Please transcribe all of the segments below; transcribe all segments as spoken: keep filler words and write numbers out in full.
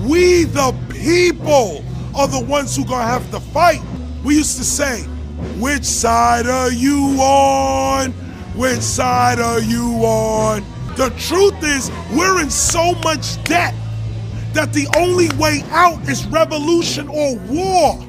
we the people are the ones who gonna have to fight. We used to say, which side are you on? Which side are you on? The truth is, we're in so much debt that the only way out is revolution or war.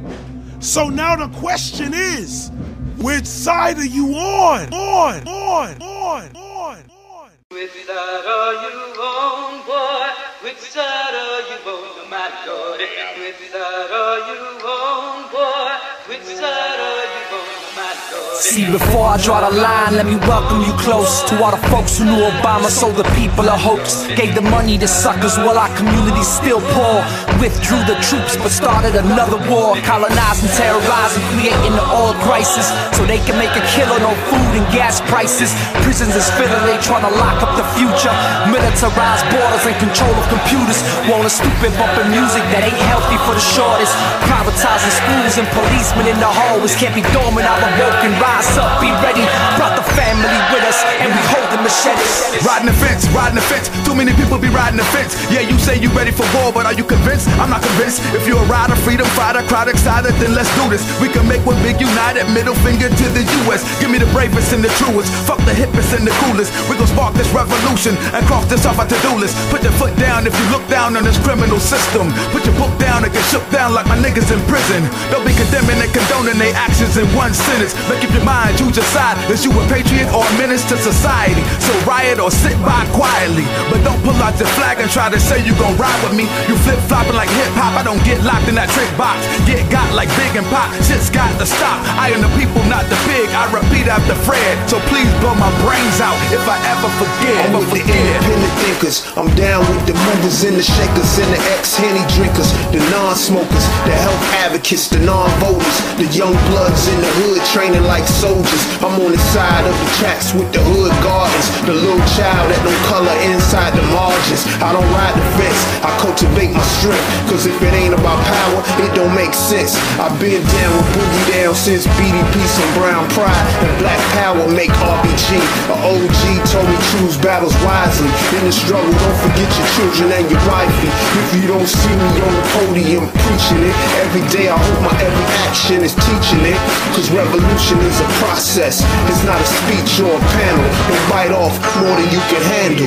So now the question is, which side are you on? On, on, on, on, on. Which side are you on, boy? Which side are you on, my God? Which side are you on, boy? Which side are you on, my God? See, before I draw the line, let me welcome you close to all the folks who knew Obama sold the people a hoax. Gave the money to suckers while our community's still poor. Withdrew the troops but started another war. Colonizing, terrorizing, creating the oil crisis so they can make a kill on no food and gas prices. Prisons is filling, they trying to lock up the future. Militarized borders and control of computers. Want a stupid bumping music that ain't healthy for the shortest. Privatizing schools and policemen in the hallways. Can't be dormant, I'm awoken. Rise up, be ready. Brought the family with us and we hold the machetes. Riding the fence, riding the fence. Too many people be riding the fence. Yeah, you say you ready for war, but are you convinced? I'm not convinced. If you're a rider, freedom fighter, crowd excited, then let's do this. We can make one big united, middle finger to the U S. Give me the bravest and the truest. Fuck the hippest and the coolest. We gon' spark this revolution and cross this off our to-do list. Put your foot down if you look down on this criminal system. Put your book down and get shook down like my niggas in prison. Don't be condemning and condoning their actions in one sentence. Make up your mind, choose your side. Is you a patriot or a menace to society? So riot or sit by quietly. But don't pull out your flag and try to say you gon' ride with me. You flip-flopping like hip-hop. I don't get locked in that trick box. Get got like Big and Pop. Shit's got to stop. I am the people, not the pig. I repeat after Fred. So please blow my brains out if I ever forget. I'm with the independent thinkers. I'm down with the movers and the shakers and the ex-Henny drinkers, the non-smokers, the health advocates, the non-voters, the young bloods in the hood training like soldiers. I'm on the side of the tracks with the hood gardens, the little child that don't color inside the margins. I don't ride the fence, I cultivate my strength, cause if it ain't about power, it don't make sense. I've been down with Boogie Down since B D P, some Brown Pride, and Black Power make R B G. A O G told me choose battles wisely. In the struggle, don't forget your children and your wifey. If you don't see me on the podium preaching it, every day I hope my every action is teaching it. Cause revolution is a process, it's not a speech or a panel. Don't bite off more than you can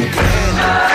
handle.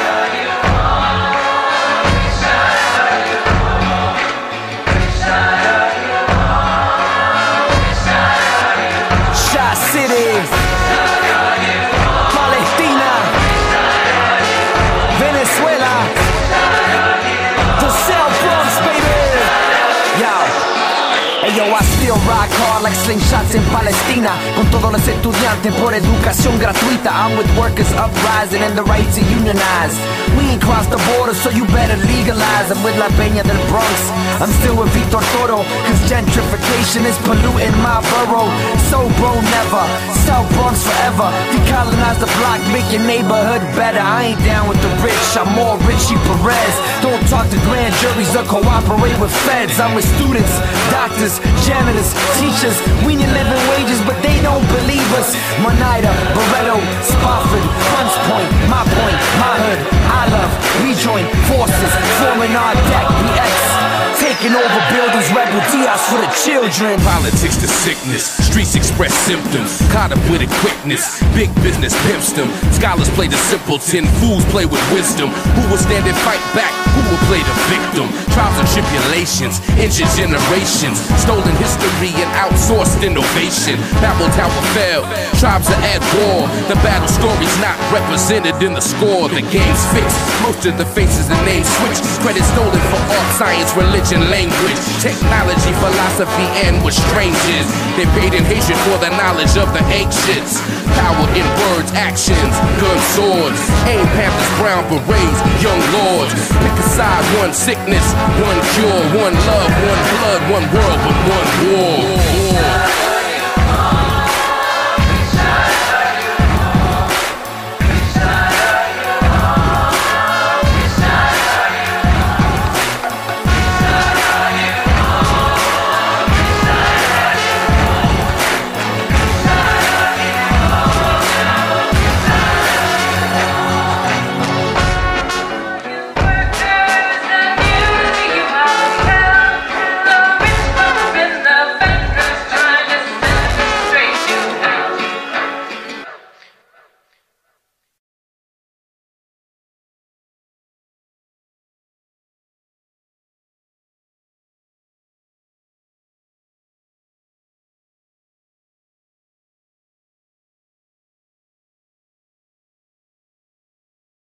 Yo, I still rock hard like slingshots in Palestina. Con todos los estudiantes por educación gratuita. I'm with workers uprising and the right to unionize. We ain't crossed the border, so you better legalize. I'm with La Peña del Bronx. I'm still with Victor Toro, cause gentrification is polluting my borough. So bro, never. South Bronx forever. Decolonize the block, make your neighborhood better. I ain't down with the rich, I'm more Richie Perez. Don't talk to grand juries or cooperate with feds. I'm with students, doctors, janitors, teachers. We need living wages, but they don't believe us. Monida, Barretto, Spofford, Hunts Point, my point, my hood, I love. We join forces, forming our deck, B X. Taking over buildings, rebel Diaz for the children. Politics to sickness, streets express symptoms. Caught up with a quickness, big business pimps them. Scholars play the simpleton, fools play with wisdom. Who will stand and fight back? Who will play the victim? Trials and tribulations, injured generations. Stolen history and outsourced innovation. Babel Tower fell, tribes are at war. The battle story's not represented in the score. The game's fixed, most of the faces and names switched. Credit stolen for art, science, religion, language, technology, philosophy, and what strange is. They paid in hatred for the knowledge of the ancients. Power in words, actions, guns, swords. Aim Panthers, brown berets, young lords. Pick a side, one sickness, one cure, one love, one blood, one world, but one war.